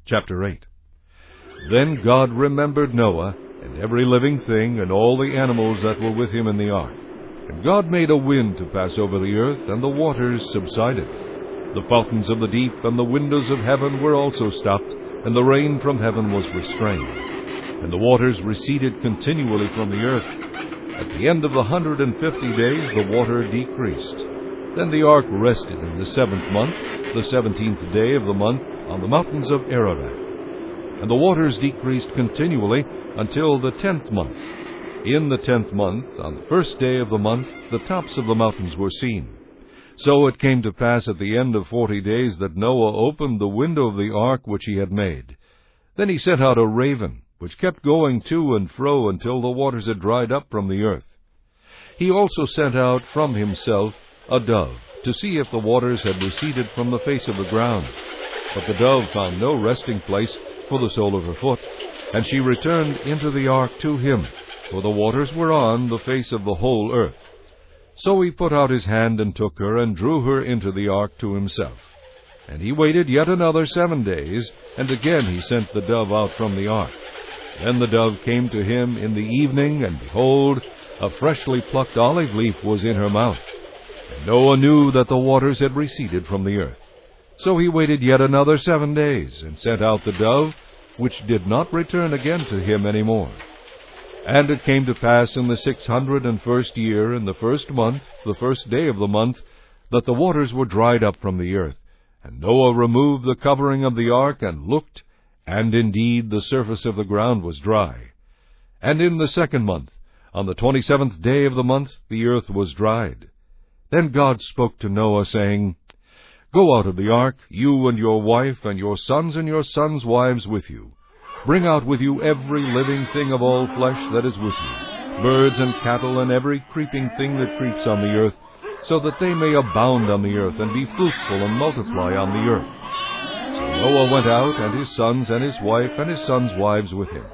Chapter 8. Then God remembered Noah, and every living thing, and all the animals that were with him in the ark. And God made a wind to pass over the earth, and the waters subsided. The fountains of the deep and the windows of heaven were also stopped, and the rain from heaven was restrained. And the waters receded continually from the earth. At the end of the 150 days the water decreased. Then the ark rested in the 7th month, the 17th day of the month, on the mountains of Ararat. And the waters decreased continually until the 10th month. In the 10th month, on the 1st day of the month, the tops of the mountains were seen. So it came to pass at the end of 40 days that Noah opened the window of the ark which he had made. Then he sent out a raven, which kept going to and fro until the waters had dried up from the earth. He also sent out from himself a dove, to see if the waters had receded from the face of the ground. But the dove found no resting place for the sole of her foot, and she returned into the ark to him, for the waters were on the face of the whole earth. So he put out his hand and took her, and drew her into the ark to himself. And he waited yet another 7 days, and again he sent the dove out from the ark. Then the dove came to him in the evening, and behold, a freshly plucked olive leaf was in her mouth. And Noah knew that the waters had receded from the earth. So he waited yet another 7 days, and sent out the dove, which did not return again to him any more. And it came to pass in the 601st year, in the 1st month, the 1st day of the month, that the waters were dried up from the earth. And Noah removed the covering of the ark, and looked, and indeed the surface of the ground was dry. And in the 2nd month, on the 27th day of the month, the earth was dried. Then God spoke to Noah, saying, Go out of the ark, you and your wife, and your sons wives with you. Bring out with you every living thing of all flesh that is with you, birds and cattle, and every creeping thing that creeps on the earth, so that they may abound on the earth, and be fruitful and multiply on the earth. So Noah went out, and his sons and his wife and his sons' wives with him.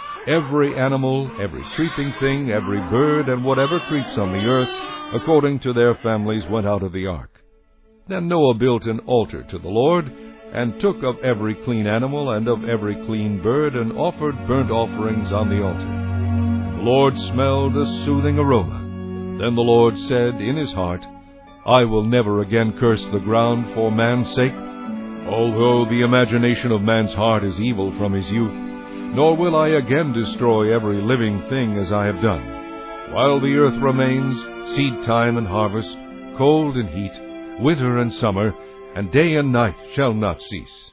Every animal, every creeping thing, every bird, and whatever creeps on the earth, according to their families, went out of the ark. Then Noah built an altar to the Lord, and took of every clean animal and of every clean bird, and offered burnt offerings on the altar. The Lord smelled a soothing aroma. Then the Lord said in his heart, I will never again curse the ground for man's sake, although the imagination of man's heart is evil from his youth, nor will I again destroy every living thing as I have done. While the earth remains, seed time and harvest, cold and heat, winter and summer, and day and night shall not cease.